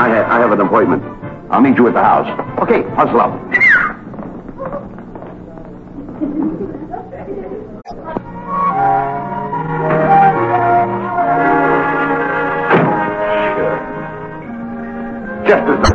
I have an appointment. I'll meet you at the house. Okay, hustle up. Just as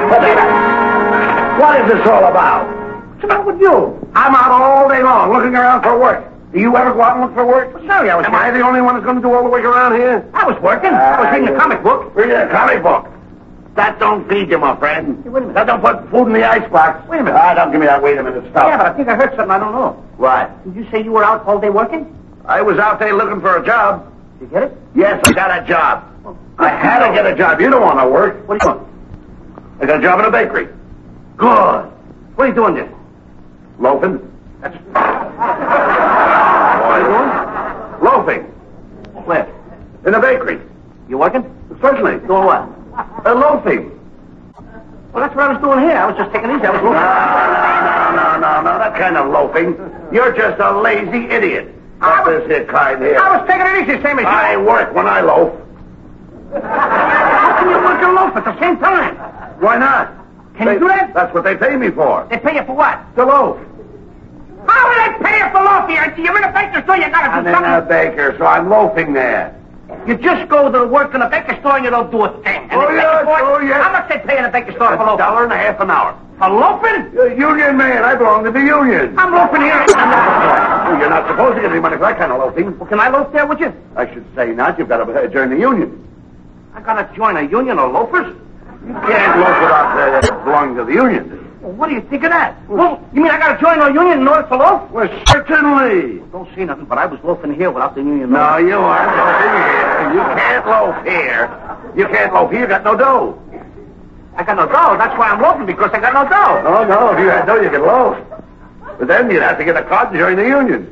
what is this all about? What's wrong with you? I'm out all day long looking around for work. Do you ever go out and look for work? Well, sorry, Am I the only one that's going to do all the work around here? I was working. I was reading a comic book. Reading a comic book? That don't feed you, my friend. Hey, wait a minute. That don't put food in the icebox. Wait a minute. Ah, don't give me that wait a minute stuff. Yeah, but I think I heard something I don't know. What? Did you say you were out all day working? I was out there looking for a job. Did you get it? Yes, I got a job. Well, I had to get a job. You don't want to work. What are you doing? I got a job in a bakery. Good. What are you doing there? Loafing. That's... What are you doing? Loafing. Where? In a bakery. You working? Certainly. Doing what? Loafing. Well, that's what I was doing here. I was just taking it easy. I was loafing. No. That kind of loafing. You're just a lazy idiot. Not this here kind here. I was taking it easy, same as you. I work when I loaf. How can you work and loaf at the same time? Why not? Can you do that? That's what they pay me for. They pay you for what? To loaf. How do they pay you for loafing? You're in a bakery store, you gotta I'm do in something. a baker, so I'm loafing there. You just go to work in a bakery store and you don't do a thing. And Oh, they pay yes, you for it? oh, yes. How much they pay in a bakery store for loafing? $1.50 an hour. For loafing? You're a union man. I belong to the union. I'm loafing here. Oh, you're not supposed to get any money for that kind of loafing. Well, can I loaf there with you? I should say not. You've got to join the union. I gotta join a union of loafers? You can't loaf without belonging to the union. Well, what do you think of that? Well, you mean I gotta join a union in order to loaf? Well, certainly. Don't say nothing, but I was loafing here without the union. No, you aren't loafing here. You can't loaf here. You can't loaf here. You got no dough. I got no dough. That's why I'm loafing, because I got no dough. No. If you had dough, you could loaf. But then you'd have to get a card and join the union.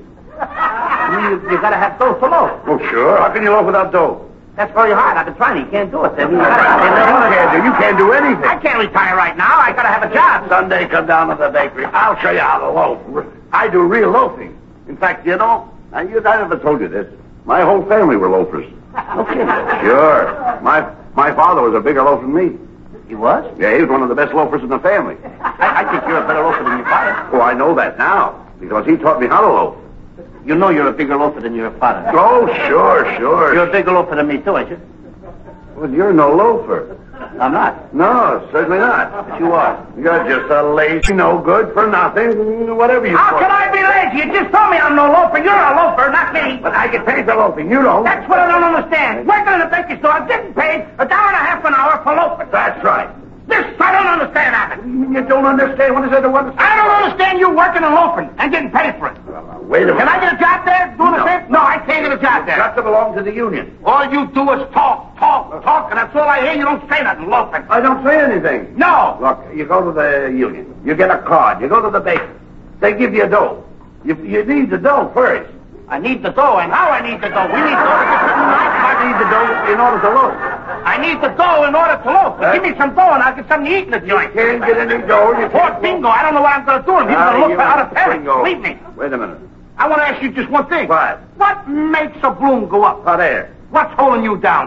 You gotta have dough to loaf. Oh, sure. How can you loaf without dough? That's very hard. I've been trying. You can't do it. You can't do anything. I can't retire right now. I gotta have a job. Someday come down to the bakery. I'll show you how to loaf. I do real loafing. In fact, I never told you this. My whole family were loafers. Okay. Sure. My father was a bigger loafer than me. He was? Yeah, he was one of the best loafers in the family. I think you're a better loafer than your father. Oh, I know that now, because he taught me how to loaf. You know you're a bigger loafer than your father. Oh, sure. You're a bigger loafer than me, too, ain't you? Well, you're no loafer. I'm not. No, certainly not. But you are. You're just a lazy, no good for nothing, whatever you How call can it. I be lazy? You just told me I'm no loafer. You're a loafer, not me. But I get paid for loafing. You don't. That's what I don't understand. Working in a bakery store, I'm getting paid $1.50 an hour for loafing. That's right. This, I don't understand that. You don't understand? What is there to understand? I don't understand you working and loafing and getting paid for it. Wait a minute. Can I get a job there doing the same? No, I can't get a job there. Got to belong to the union. All you do is talk, and that's all I hear. You don't say nothing, loafing. I don't say anything. No. Look, you go to the union. You get a card. You go to the baker. They give you dough. You need the dough first. I need the dough, and how I need the dough? We need dough to get something nice. I need the dough in order to loaf. I need the dough in order to loaf. Give me some dough, and I'll get something to eat in the joint. You can't get any dough. You Poor can't bingo. I don't know what I'm going to do. I'm going to look out of Paris. Believe me. Wait a minute. I want to ask you just one thing. What? What makes a bloom go up? Hot air. What's holding you down?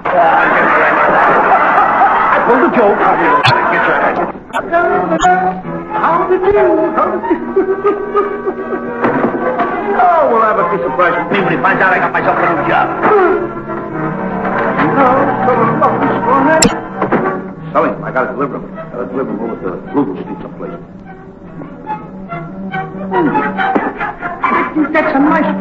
I pulled a joke. Get your head. How did you? Oh, we'll have a piece of price with me when he finds out I got myself a new job. Selling. I got to deliver him. Got to deliver him over to Flugel Street someplace. That's a nice...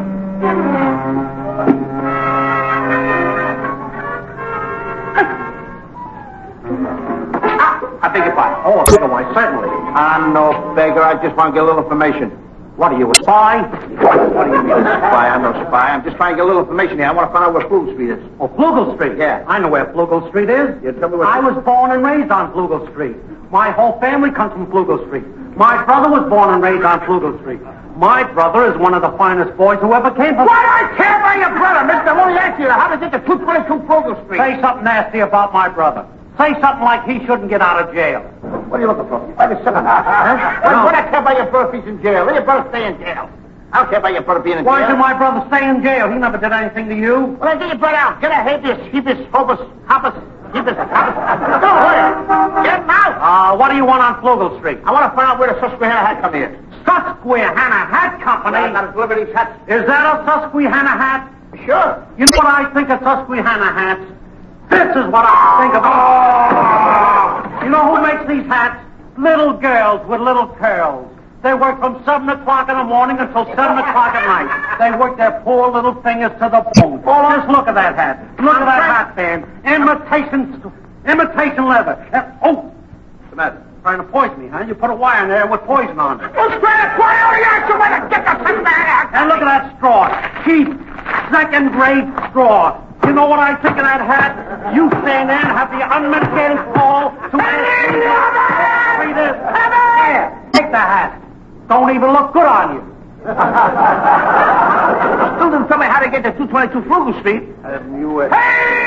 I beg your pardon. Oh, a bigger one, certainly. I'm no beggar. I just want to get a little information. What are you, a spy? What do you mean, a spy? I'm no spy. I'm just trying to get a little information here. I want to find out where Flugel Street is. Oh, Flugel Street? Yeah. I know where Flugel Street is. You tell me where... I was born and raised on Flugel Street. My whole family comes from Flugel Street. My brother was born and raised on Flugel Street. My brother is one of the finest boys who ever came from... What do I care about your brother, mister? Let me ask you, how did you get to 222 Flugel Street? Say something nasty about my brother. Say something like he shouldn't get out of jail. What are you looking for? Why the son of a... What do I care about your brother if he's in jail? Let your brother stay in jail. I don't care about your brother being in jail. Why should my brother stay in jail? He never did anything to you. Well, then get your brother out. Get a habeas corpus Keep this. Go where? Get him out. What do you want on Flugel Street? I want to find out where the Susquehanna Hat Company is. Susquehanna Hat Company? I got to deliver these hats. Is that a Susquehanna hat? Sure. You know what I think of Susquehanna hats? This is what I think of. You know who makes these hats? Little girls with little curls. They work from 7 o'clock in the morning until 7 o'clock at night. They work their poor little fingers to the bone. Just look at that hat. Look at that hat band. Imitation leather. What's the matter? Trying to poison me, huh? You put a wire in there with poison on it. Well, Strand, why are you actually going to get the Susquehanna Hat Company? And look at that straw. Cheap, second-grade straw. You know what I think of that hat? You stand there and have the unmitigated call to... Read this. Here, take the hat. Don't even look good on you. Still didn't tell me how to get to 222 Flugel Street. Hey,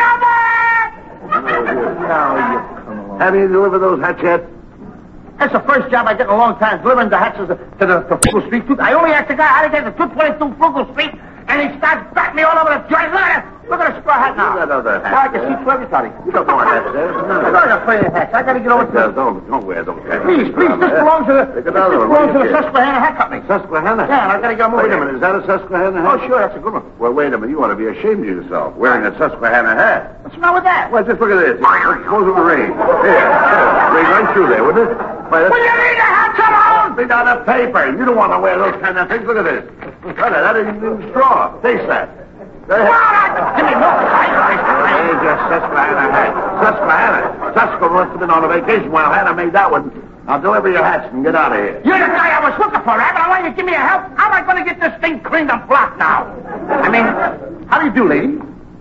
Now you come along. Have you delivered those hats yet? That's the first job I get in a long time, delivering the hats to Flugel Street. I only asked the guy how to get to 222 Flugel Street, and he starts batting me all over the joint. Look at the straw hat now. Look at that other hat. Well, I can see through everybody. You don't want hats, sir. I'm not afraid of hats. I got to get over to Don't wear those hats. Please, this belongs to the Susquehanna Hat Company. Susquehanna? Yeah, and I got to get them over Wait a minute, is that a Susquehanna hat? Oh, sure, that's a good one. Well, wait a minute, you ought to be ashamed of yourself, wearing a Susquehanna hat. What's wrong with that? Well, just look at this. Suppose it would rain. Here, rain right through there, wouldn't it? Well, you need the hats alone! Be down the paper. You don't want to wear those kind of things. Look at this. That isn't even straw. Taste that. Give me more. There's your Susquehanna hat. Susquehanna must have been on a vacation while Hannah made that one. I'll deliver your hats and get out of here. You're the guy I was looking for, Rabbit. I want you to give me a help. How am I going to get this thing cleaned and blocked now? I mean, how do you do, lady?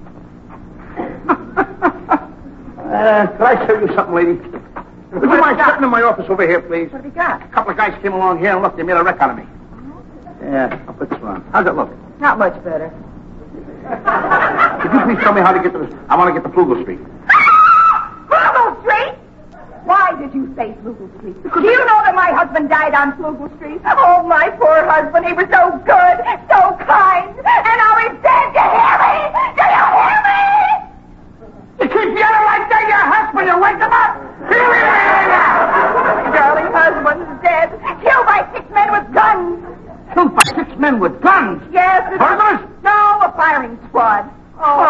Could I show you something, lady? Would you mind stepping in my office over here, please? What have you got? A couple of guys came along here and look, they made a wreck out of me. Yeah, I'll put this one on. How's it look? Not much better. Could you please tell me how to get to this? I want to get to Flugel Street. Flugel Street? Why did you say Flugel Street? Do you know that my husband died on Flugel Street? Oh, my poor husband. He was so good, so kind. And now he's dead. Do you hear me? Do you hear me? You keep yelling like that, your husband. You wake him up. Darling husband's dead. Killed by 6 men with guns. Killed by 6 men with guns? Yes. Burglars? No, a firing squad. Oh.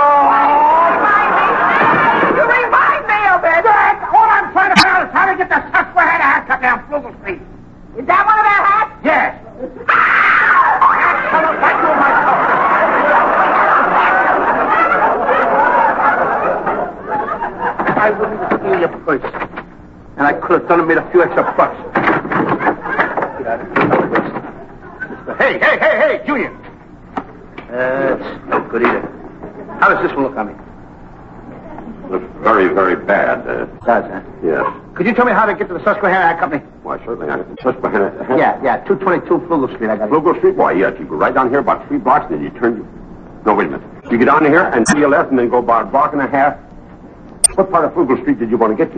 You remind me of it. All I'm trying to figure out is how to get the Susquehanna Hat Company on Flugel Street. Is that one of their hats? Yes. Come on, back to myself. I wouldn't steal your purse. And I could have done it, made a few extra bucks. Hey, Junior. It's no good either. How does this one look on me? Looks very, very bad. Does, huh? Yes. Could you tell me how to get to the Susquehanna Hat Company? Why, certainly. Susquehanna. Yeah, 222 Flugel Street, I got it. Flugel Street? Why, yes. You go right down here about 3 blocks, then you turn... No, wait a minute. You get down here and to your left and then go about a block and a half. What part of Flugel Street did you want to get to?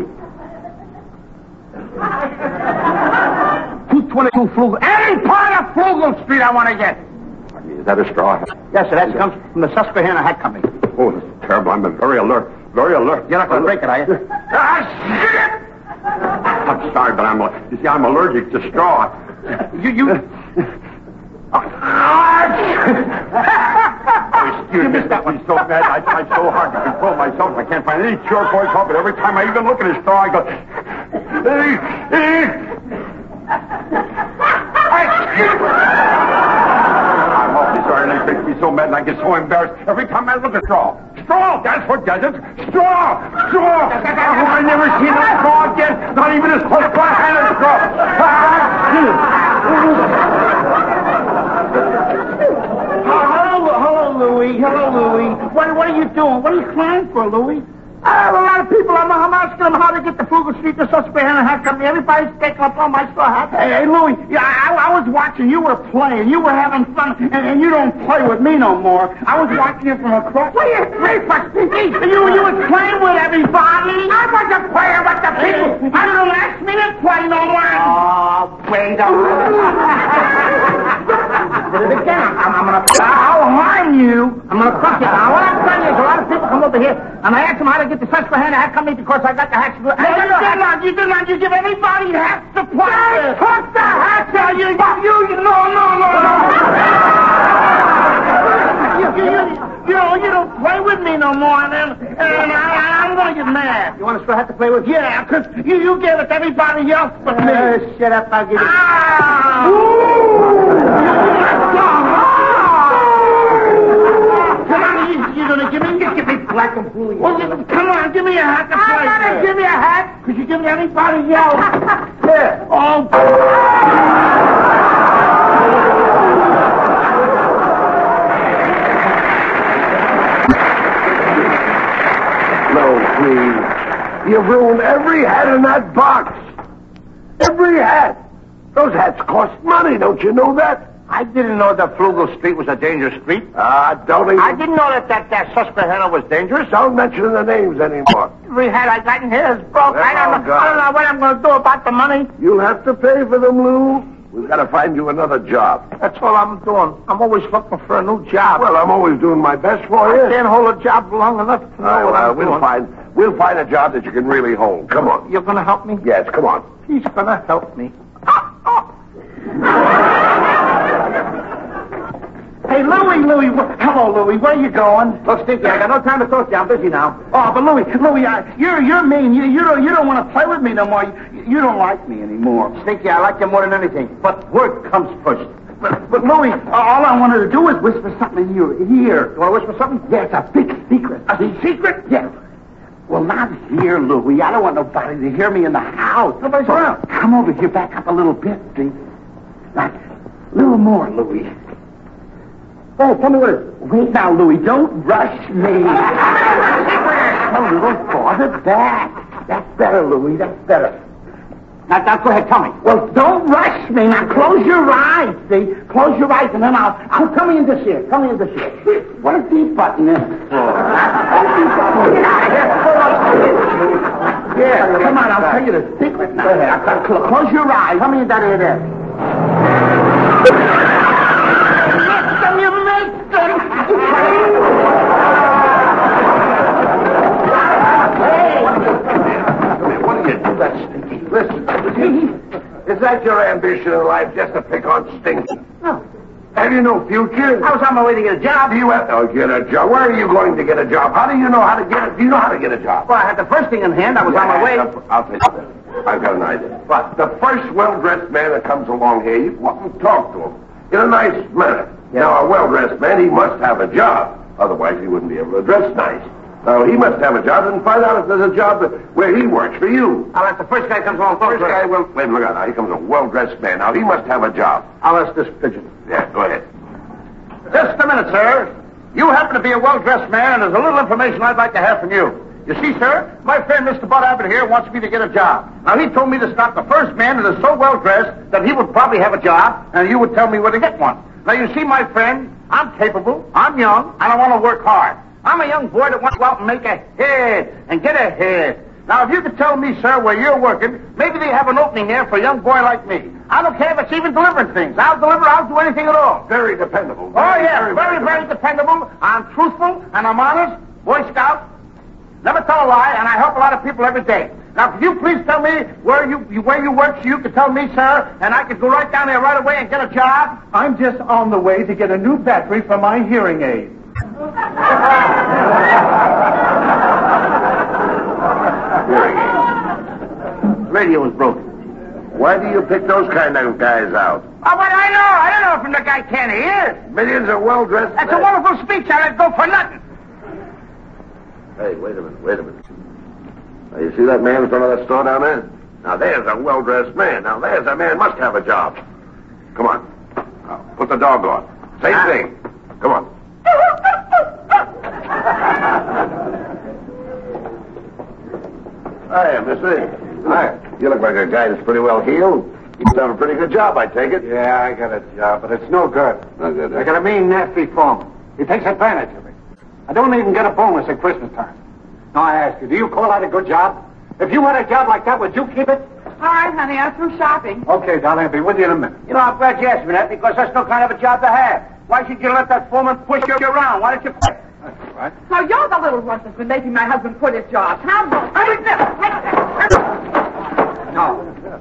222 Flugel... Any part of Flugel Street I want to get. Is that a straw hat? Yes, sir. That comes from the Susquehanna Hat Company. Oh, this is terrible. I'm very alert. Very alert. You're not going to break it, are you? Shit! I'm sorry, but you see, I'm allergic to straw. You... Excuse me, that one's so bad. I try so hard to control myself. I can't find any cure for it, but every time I even look at a straw, I go... I'm awfully sorry, and it makes me so mad, and I get so embarrassed every time I look at straw. Straw! That's what does it. Straw! Straw! Oh, I never seen a straw again. Not even as close to a hand as straw. Hello, Louie. What are you doing? What are you crying for, Louie? A lot of people, I'm asking them how to get to Flugel Street, the Susquehanna Hat Company. Everybody's taking up all my straw hats. Hey, Louie, I was watching. You were playing. You were having fun. And you don't play with me no more. I was watching you from across. What are you playing for, Stinky? You was playing with everybody. I wasn't playing with the people. I don't ask me to play no more. Oh, wait a minute. Did it again. I'm going I'll harm you. I'm gonna crush you. Now, what I'm telling you is a lot of people come over here, and I ask them how to get the Susquehanna hat company because I got the hats. No, you did not. You give everybody hats to play. Put the hats on you. No. You don't play with me no more, and I'm gonna get mad. You want a straw hat to play with? Yeah, because you gave it to everybody else but me. Shut up, I'll give it. Come on, you're gonna give me? Just give me black and blue. Well, come on, give me a hat to play. I'm gonna give you a hat. Because you give it to everybody else. Here. Oh. No, please. You've ruined every hat in that box. Every hat. Those hats cost money, don't you know that? I didn't know that Flugel Street was a dangerous street. Don't even... I didn't know that Susquehanna was dangerous. Don't mention the names anymore. Every hat I got in here is broke. I don't know what I'm going to do about the money. You'll have to pay for them, Lou. We've got to find you another job. That's all I'm doing. I'm always looking for a new job. Well, I'm always doing my best for you. I can't hold a job long enough to know what I'm doing. We'll find a job that you can really hold. Come on. You're going to help me? Yes, come on. He's going to help me. Hey, Louie, hello, Louie. Where you going? Look, Stinky, I got no time to talk to you. I'm busy now. Oh, but Louie, you're mean. You don't want to play with me no more. You don't like me anymore. Stinky, I like you more than anything. But work comes first. But Louie, all I wanted to do was whisper something in your ear. You want to whisper something? Yeah, it's a big secret. A secret? Yeah. Well, not here, Louie. I don't want nobody to hear me in the house. Nobody's around. Come over here, back up a little bit, see? Like, a little more, Louie. Oh, tell me what it is. Wait now, Louie. Don't rush me. A little farther back. That's better, Louie. That's better. Now, go ahead. Tell me. Well, don't rush me. Now, close your eyes, see? Close your eyes, and then I'll come in this ear. Come in this ear. What is deep button is for? Yeah, come on. I'll tell you the secret now. Go ahead. Close your eyes. How many of that ear there? Listen, is that your ambition in life, just to pick on Stinky? No. Have you no future? I was on my way to get a job. Do you have to get a job? Where are you going to get a job? How do you know how to get it? Do you know how to get a job? Well, I had the first thing in hand. I was on my way. I'll tell you that. I've got an idea. But the first well-dressed man that comes along here, you go up and talk to him in a nice manner. Yeah. Now, a well-dressed man, he must have a job. Otherwise, he wouldn't be able to dress nice. Now, he must have a job and find out if there's a job where he works for you. I'll let the first guy comes along. First guy will... Wait, look out now. Here comes a well-dressed man. Now, he must have a job. I'll ask this pigeon. Yeah, go ahead. Just a minute, sir. You happen to be a well-dressed man, and there's a little information I'd like to have from you. You see, sir, my friend Mr. Bud Abbott here wants me to get a job. Now, he told me to stop the first man that is so well-dressed that he would probably have a job, and you would tell me where to get one. Now, you see, my friend, I'm capable, I'm young, and I want to work hard. I'm a young boy that wants to go out and make a head and get ahead. Now, if you could tell me, sir, where you're working, maybe they have an opening here for a young boy like me. I don't care if it's even delivering things. I'll do anything at all. Very dependable. Very dependable. I'm truthful and I'm honest. Boy Scout. Never tell a lie, and I help a lot of people every day. Now, could you please tell me where you work so you could tell me, sir, and I could go right down there right away and get a job? I'm just on the way to get a new battery for my hearing aid. Radio is broken. Why do you pick those kind of guys out? Oh, but I know. I don't know from the guy can he is. Millions of well-dressed... That's a wonderful speech. I let go for nothing. Hey, wait a minute. Now, you see that man in front of that store down there? Now, there's a well-dressed man. Now, there's a man must have a job. Come on. Now, put the dog on. Same thing. Come on. Hiya, mister. Hi. You look like a guy that's pretty well heeled. You must have a pretty good job, I take it. Yeah, I got a job, but it's no good. No good, I got a mean, nasty foreman. He takes advantage of me. I don't even get a bonus at Christmas time. Now, I ask you, do you call that a good job? If you had a job like that, would you keep it? All right, honey, I'm through shopping. Okay, darling, I'll be with you in a minute. You know, I'm glad you asked me that because that's no kind of a job to have. Why should you let that foreman push you around? Why don't you quit? That's right. So you're the little runt that's been making my husband quit his job. How? No.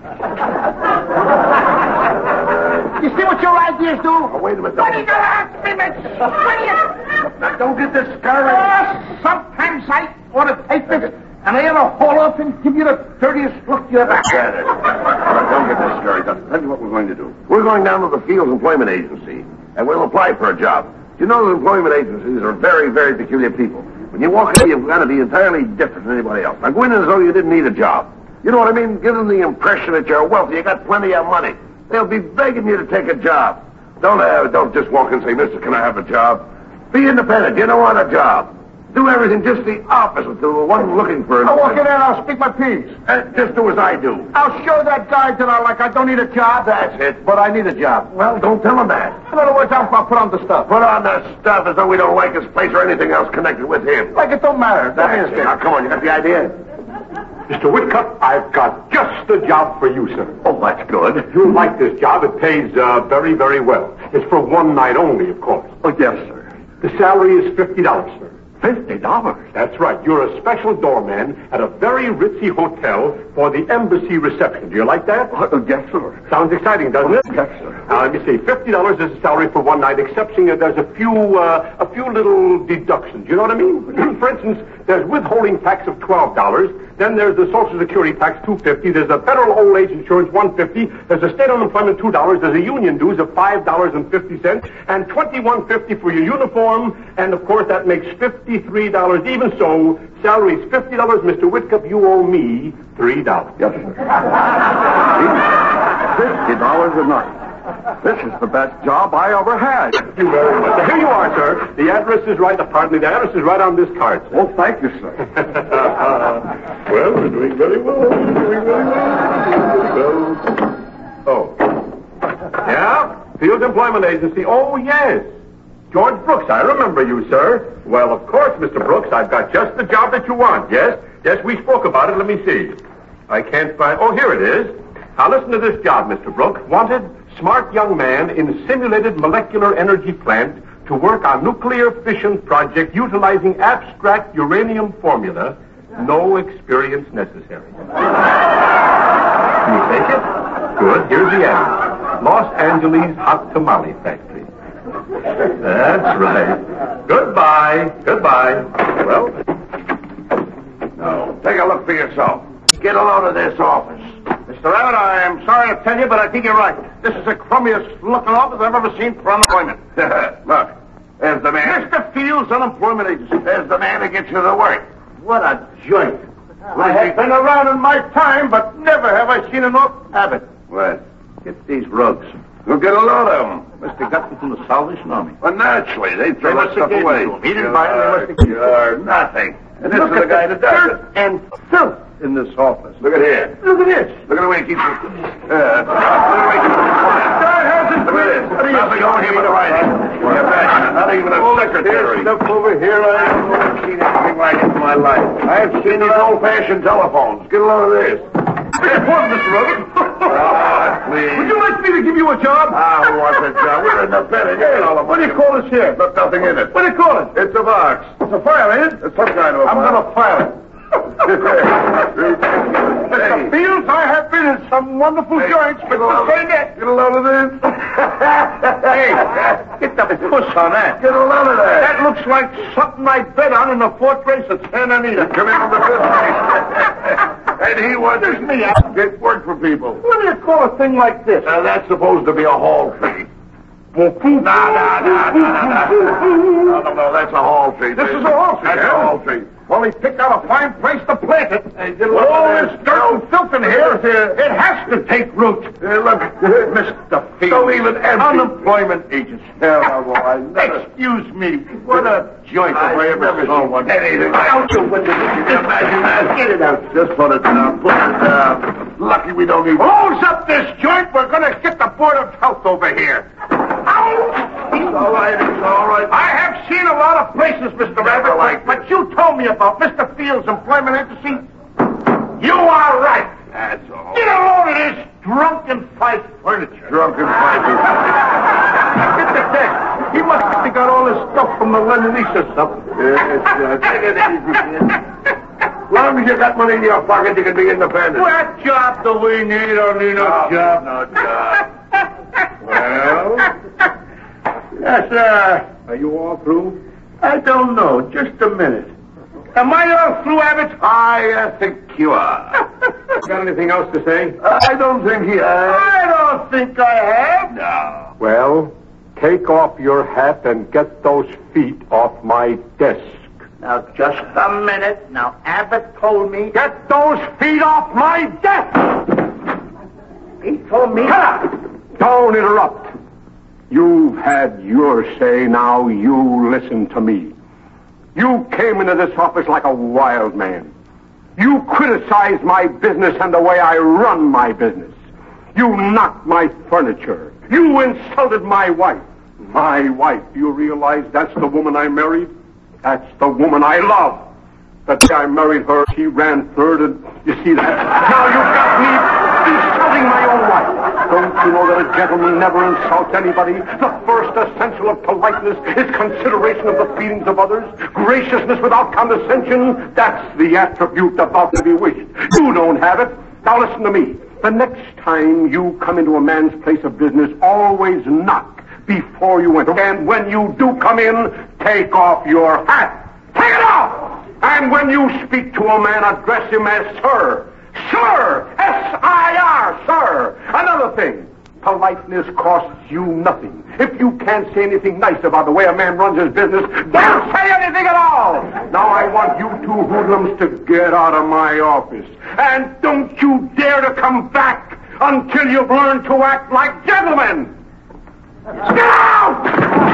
You see what your ideas do? Oh, wait a minute. What are you going to ask me, Mitch? Now, don't get discouraged. Sometimes I want to take this, and I ought to haul off and give you the dirtiest look you ever That's had. it. All right, don't get discouraged. I'll tell you what we're going to do. We're going down to the Fields Employment Agency, and we'll apply for a job. You know, the employment agencies are very, very peculiar people. When you walk in, you've got to be entirely different than anybody else. Now, go in as though you didn't need a job. You know what I mean? Give them the impression that you're wealthy, you got plenty of money. They'll be begging you to take a job. Don't just walk in and say, Mister, can I have a job? Be independent. You don't want a job. Do everything just the opposite to the one looking for it. I'll walk in there and I'll speak my piece. Just do as I do. I'll show that guy that I don't need a job. That's it. But I need a job. Well, don't tell him that. In other words, I'll put on the stuff. Put on the stuff as though we don't like his place or anything else connected with him. Like it don't matter. That's it. Now, come on, you got the idea? Mr. Whitcup, I've got just the job for you, sir. Oh, that's good. You'll like this job. It pays very, very well. It's for one night only, of course. Oh, yes, sir. The salary is $50, sir. $50? That's right. You're a special doorman at a very ritzy hotel for the embassy reception. Do you like that? Yes, sir. Sounds exciting, doesn't it? Yes, sir. Now, let me see. $50 is the salary for one night, excepting there's a few little deductions. You know what I mean? For instance, there's withholding tax of $12. Then there's the Social Security tax, $2.50. There's a federal old age insurance, $1.50. There's a state unemployment, $2. There's a union dues of $5.50, and $21.50 for your uniform. And of course, that makes $53. Even so, salary's $50. Mr. Whitcup, you owe me $3. Yes, sir. $50 a night. This is the best job I ever had. Thank you very much. Here you are, sir. The address is right. Pardon me. The address is right on this card, sir. Oh, thank you, sir. Well, we're doing very well. Oh. Yeah? Fields Employment Agency. Oh, yes. George Brooks. I remember you, sir. Well, of course, Mr. Brooks. I've got just the job that you want. Yes? Yes, we spoke about it. Let me see. I can't find... Oh, here it is. Now, listen to this job, Mr. Brooks. Wanted... smart young man in simulated molecular energy plant to work on nuclear fission project utilizing abstract uranium formula. No experience necessary. Can you take it? Good. Here's the address. Los Angeles Hot Tamale Factory. That's right. Goodbye. Goodbye. Well. Now, take a look for yourself. Get a load of this office. Mr. Abbott, I am sorry to tell you, but I think you're right. This is the crummiest looking office I've ever seen for unemployment. Look, there's the man. Mr. Fields Unemployment Agency. There's the man that gets you the work. What a joint. I have been around in my time, but never have I seen an office. Abbott, What? get these rugs. We'll get a load of them. Must have got them from the Salvation Army. Well, naturally, they They throw that must have stuff given away. it to him. He didn't buy them. They must have given it to him. You're nothing. And this Look is the at guy that does dirt it. and filth in this office. Look at here. Look at this. Look at the way he keeps it. Look at the way he keeps it quiet. God hasn't Look at this. Nothing on here but writing. Not even a secretary. Stuff over here. I I've seen anything like it in my life. I've seen these old-fashioned telephones. Get a load of this. Mr. Rhodes. Please. Would you like me to give you a job? I want the job. We're independent. You get all the What money. do you call this here? Look, nothing in it. What do you call it? It's a box. It's a file, ain't it? It's some kind of a I'm box. going to file it. Mr. Hey. Fields, I have been in some wonderful joints, but to say that. Get a load of this. Hey, get the push on that. Get a load of that. That looks like something I bet on in the fourth race at Santa Anita. Come in from the fifth race. And he wonders me. I get work for people. What do you call a thing like this? That's supposed to be a hall tree. No, that's a hall tree. This is a hall tree, That's huh? a hall tree. Well, he picked out a fine place to plant it. Hey, get a With load all of this dirt and filth in here, it has to take root. Look, Mr. Fields. Don't even empty. Unemployment agency. Excuse me. What a joint if I ever saw one. Anything. Out your window. Imagine that. Get it out. Just put it down. Put it down. Lucky we don't even... Close up this joint. We're going to get the Board of Health over here. It's all right. It's all right. I have seen a lot of places, Mr. Never Rabbit, liked but you told me about Mr. Fields' Employment Agency. You are right. That's all. Get a load of this drunken fight furniture. Drunken fighting. Get the deck. He must have got all his stuff from the Lend-Lease or something. Yes, take it easy, kid. As long as you got money in your pocket, you can be independent. What job do we need? Or need no job? No job. Well? Yes, sir. Are you all through? I don't know. Just a minute. Am I all through, Abbott? I think you are. Got anything else to say? I don't think he has. I don't think I have. No. Well, take off your hat and get those feet off my desk. Now, just a minute. Now, Abbott told me... Get those feet off my desk! He told me... Shut up! Don't interrupt. You've had your say, now you listen to me. You came into this office like a wild man. You criticized my business and the way I run my business. You knocked my furniture. You insulted my wife. My wife, do you realize that's the woman I married? That's the woman I love. The day I married her, she ran third, and you see that? Now you've got me insulting my own wife. Don't you know that a gentleman never insults anybody? The first essential of politeness is consideration of the feelings of others. Graciousness without condescension, that's the attribute about to be wished. You don't have it. Now listen to me. The next time you come into a man's place of business, always knock before you enter. And when you do come in, take off your hat. Take it off! And when you speak to a man, address him as sir. Sir! S-I-R, sir! Another thing, politeness costs you nothing. If you can't say anything nice about the way a man runs his business, don't say anything at all! Now I want you two hoodlums to get out of my office. And don't you dare to come back until you've learned to act like gentlemen! Get out!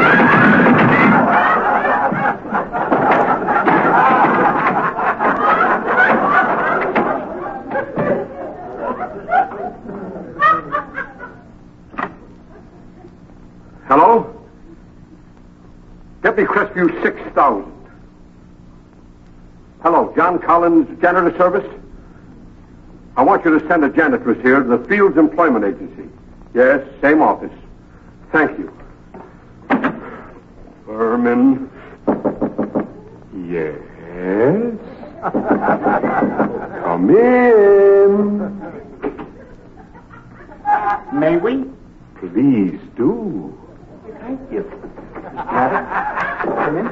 Hello? Deputy Crestview 6000. Hello, John Collins, Janitor Service? I want you to send a janitress here to the Fields Employment Agency. Yes, same office. Thank you. Furman. Yes? Come in. May we? Please do. Thank you. Come in.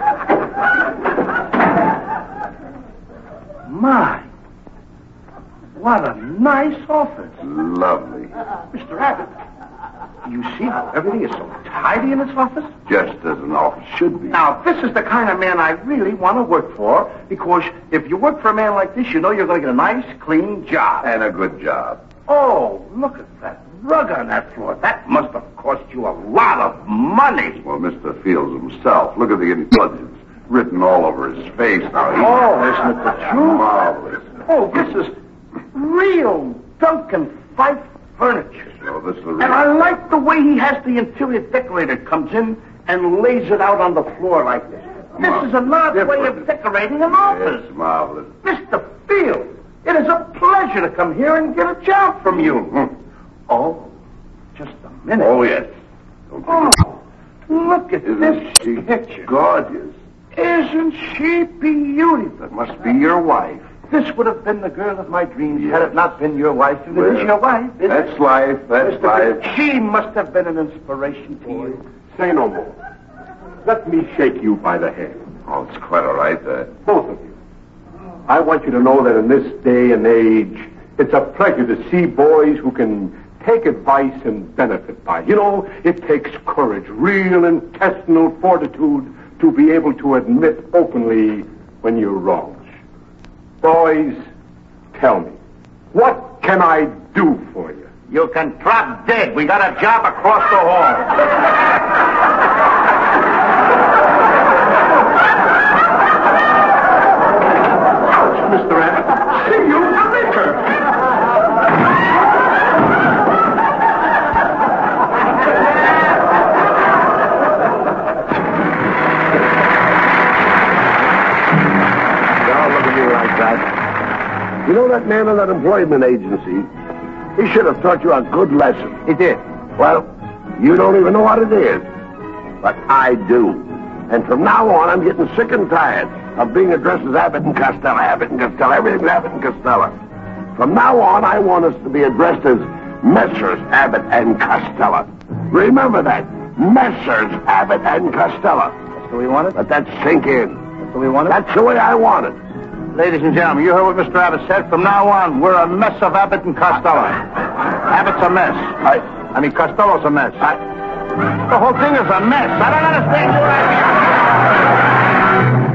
My, what a nice office. Lovely. Mr. Abbott, do you see how everything is so tidy in this office? Just as an office should be. Now, this is the kind of man I really want to work for, because if you work for a man like this, you know you're going to get a nice, clean job. And a good job. Oh, look at that rug on that floor. That must have cost you a lot of money. Well, Mr. Fields himself, look at the intelligence written all over his face now. Oh, isn't it the truth? Marvelous. Oh, this is real Duncan Fife furniture. So this is the And I like the way he has the interior decorator comes in and lays it out on the floor like this. This is an odd way of decorating an office. It's marvelous. Mr. Fields, it is a pleasure to come here and get a job from you. Mhm. Oh, just a minute. Oh, yes. Don't Oh, forget. look at Isn't this she picture. gorgeous? Isn't she beautiful? That must be your wife. This would have been the girl of my dreams had it not been your wife. And it is Well, your wife, isn't That's it? life. That's Mr. life. She must have been an inspiration to you. Say no more. Let me shake you by the hand. Oh, it's quite all right. Both of you. I want you to know that in this day and age, it's a pleasure to see boys who can take advice and benefit by it. You know, it takes courage, real intestinal fortitude to be able to admit openly when you're wrong. Boys, tell me, what can I do for you? You can drop dead. We got a job across the hall. Mr. Abbott, see you later. You know, know that man in that employment agency, he should have taught you a good lesson. He did. Well, you don't even know what it is. But I do. And from now on, I'm getting sick and tired of being addressed as Abbott and Costello. Abbott and Costello. Everything's Abbott and Costello. From now on, I want us to be addressed as Messrs. Abbott and Costello. Remember that. Messrs. Abbott and Costello. That's the way you want it? Let that sink in. That's the way you want it? That's the way I want it. Ladies and gentlemen, you heard what Mr. Abbott said. From now on, we're a mess of Abbott and Costello. Abbott's a mess. I mean, Costello's a mess. The whole thing is a mess. I don't understand you.